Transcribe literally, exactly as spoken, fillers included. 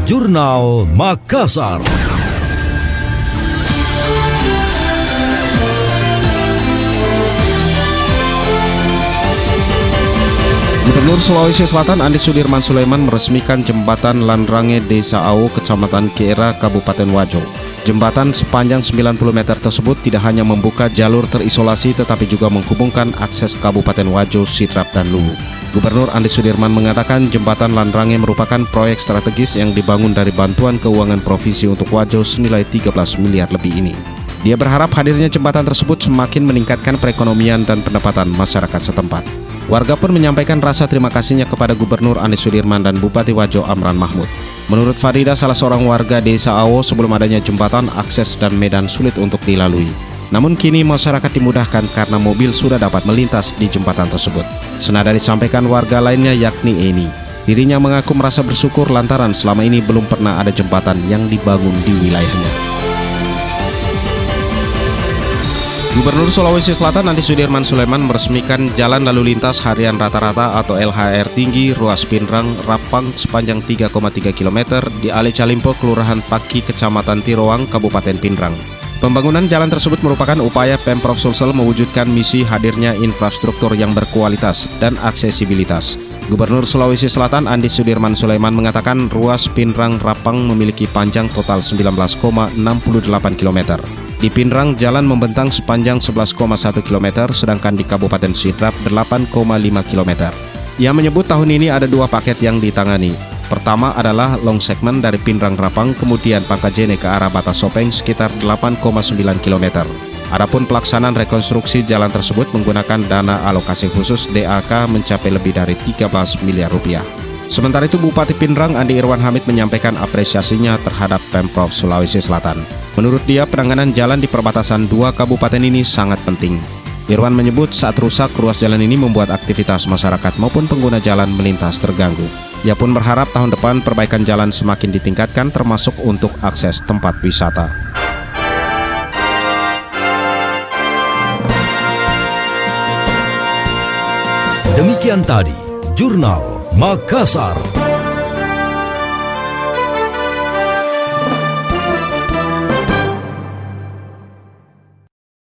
Jurnal Makassar. Gubernur Sulawesi Selatan Andi Sudirman Sulaiman meresmikan jembatan Landrange Desa Awo, Kecamatan Kiera, Kabupaten Wajo. Jembatan sepanjang sembilan puluh meter tersebut tidak hanya membuka jalur terisolasi tetapi juga menghubungkan akses Kabupaten Wajo, Sidrap, dan Luwu. Gubernur Andi Sudirman mengatakan jembatan Landrange merupakan proyek strategis yang dibangun dari bantuan keuangan provinsi untuk Wajo senilai tiga belas miliar lebih ini. Dia berharap hadirnya jembatan tersebut semakin meningkatkan perekonomian dan pendapatan masyarakat setempat. Warga pun menyampaikan rasa terima kasihnya kepada Gubernur Andi Sudirman dan Bupati Wajo Amran Mahmud. Menurut Farida, salah seorang warga Desa Awo, sebelum adanya jembatan, akses dan medan sulit untuk dilalui. Namun kini masyarakat dimudahkan karena mobil sudah dapat melintas di jembatan tersebut. Senada disampaikan warga lainnya yakni Eni. Dirinya mengaku merasa bersyukur lantaran selama ini belum pernah ada jembatan yang dibangun di wilayahnya. Gubernur Sulawesi Selatan Andi Sudirman Sulaiman meresmikan Jalan Lalu Lintas Harian Rata-Rata atau L H R tinggi ruas Pinrang Rapang sepanjang tiga koma tiga kilometer di Ale Calimpo, Kelurahan Paki, Kecamatan Tiroang, Kabupaten Pinrang. Pembangunan jalan tersebut merupakan upaya Pemprov Sulsel mewujudkan misi hadirnya infrastruktur yang berkualitas dan aksesibilitas. Gubernur Sulawesi Selatan Andi Sudirman Sulaiman mengatakan ruas Pinrang Rapang memiliki panjang total sembilan belas koma enam delapan kilometer. Di Pinrang, jalan membentang sepanjang sebelas koma satu kilometer, sedangkan di Kabupaten Sidrap delapan koma lima kilometer. Ia menyebut tahun ini ada dua paket yang ditangani. Pertama adalah long segmen dari Pinrang Rapang, kemudian Pangkajene ke arah Batas Sopeng sekitar delapan koma sembilan kilometer. Adapun pelaksanaan rekonstruksi jalan tersebut menggunakan dana alokasi khusus D A K mencapai lebih dari tiga belas miliar rupiah. Sementara itu, Bupati Pinrang Andi Irwan Hamid menyampaikan apresiasinya terhadap Pemprov Sulawesi Selatan. Menurut dia, penanganan jalan di perbatasan dua kabupaten ini sangat penting. Irwan menyebut saat rusak, ruas jalan ini membuat aktivitas masyarakat maupun pengguna jalan melintas terganggu. Ia pun berharap tahun depan perbaikan jalan semakin ditingkatkan termasuk untuk akses tempat wisata. Demikian tadi Jurnal Makassar.